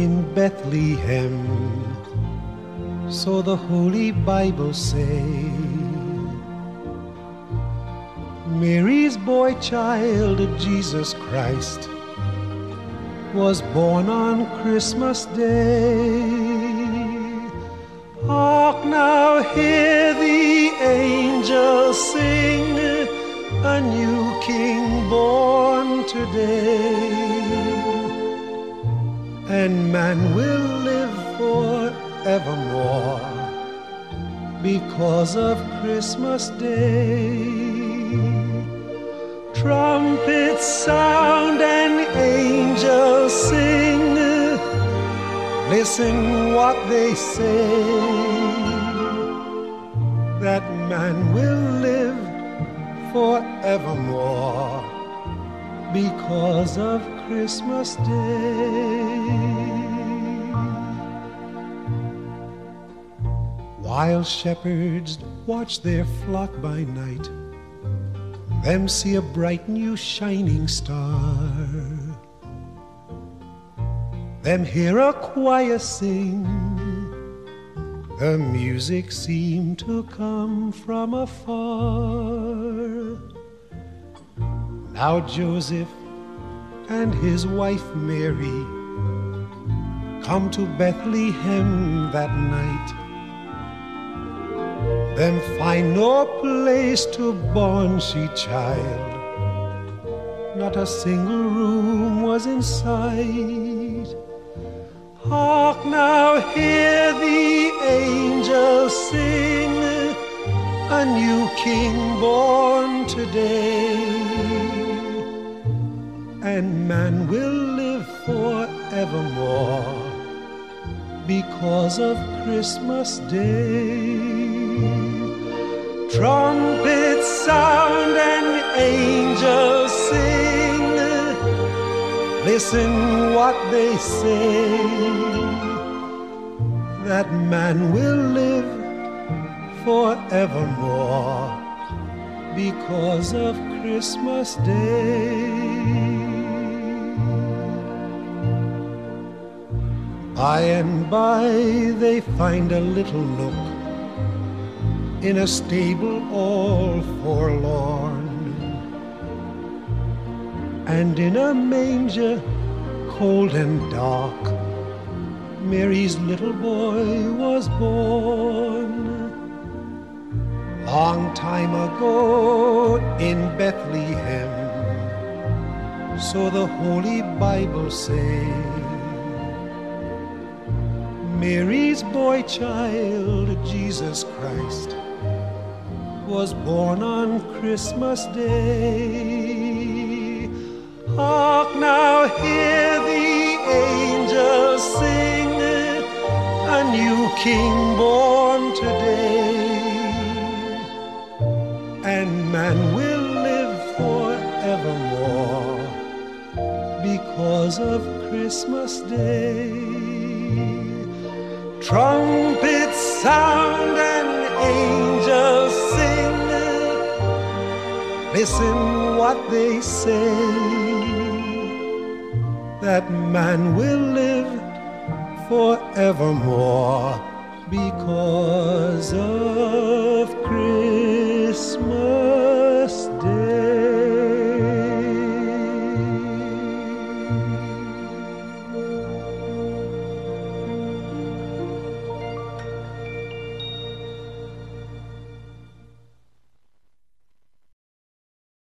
in Bethlehem, so the Holy Bible say. Mary's boy child, Jesus Christ, was born on Christmas Day. Hark now, hear the angels sing, a new King born today. And man will live forevermore because of Christmas Day. Trumpets sound and angels sing, listen what they say, that man will live forevermore because of Christmas Day. While shepherds watch their flock by night, them see a bright new shining star. Them hear a choir sing, the music seemed to come from afar. Now Joseph and his wife Mary come to Bethlehem that night. Them find no place to born she child, not a single room was in sight. Hark now, hear the angels sing, a new King born today. And man will live forevermore because of Christmas Day. Trumpets sound and angels sing, listen what they say, that man will live forevermore because of Christmas Day. By and by they find a little nook in a stable all forlorn, and in a manger cold and dark Mary's little boy was born. Long time ago in Bethlehem, so the Holy Bible say. Mary's boy child, Jesus Christ, was born on Christmas Day. Hark now, hear the angels sing, a new King born today. And man will live forevermore because of Christmas Day. Trumpets sound and angels sing, listen what they say, that man will live forevermore because of